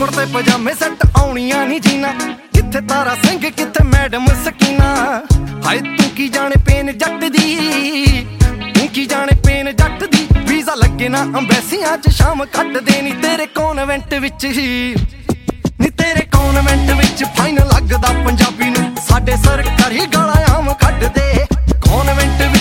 ਕੁੜਤੇ ਪਜਾਮੇ ਸੈੱਟ ਆਉਣੀਆਂ ਨਹੀਂ ਜੀਨਾ, ਕਿੱਥੇ ਤਾਰਾ ਸਿੰਘ ਕਿੱਥੇ ਮੈਡਮ ਸਕੀਨਾ। ਹਾਏ ਤੂੰ ਕੀ ਜਾਣੇ ਪੇਨ ਜੱਟ ਦੀ, ਤੂੰ ਕੀ ਜਾਣੇ ਪੇਨ ਜੱਟ ਦੀ। ਵੀਜ਼ਾ ਲੱਗੇ ਨਾ ਅੰਬੈਸੀਆਂ ਚ ਸ਼ਾਮ ਕੱਟਦੇ ਨੀ ਤੇਰੇ ਕੌਨਵੈਂਟ ਵਿੱਚ ਹੀ, ਨੀ ਤੇਰੇ ਕੌਨਵੈਂਟ ਵਿੱਚ ਫਾਈਨ ਲੱਗਦਾ ਪੰਜਾਬੀ ਨੂੰ। ਸਾਡੇ ਸਰਕਾਰੀ ਗਾਲਾਂ ਆਮ ਕੱਢਦੇ ਕੌਨਵੈਂਟ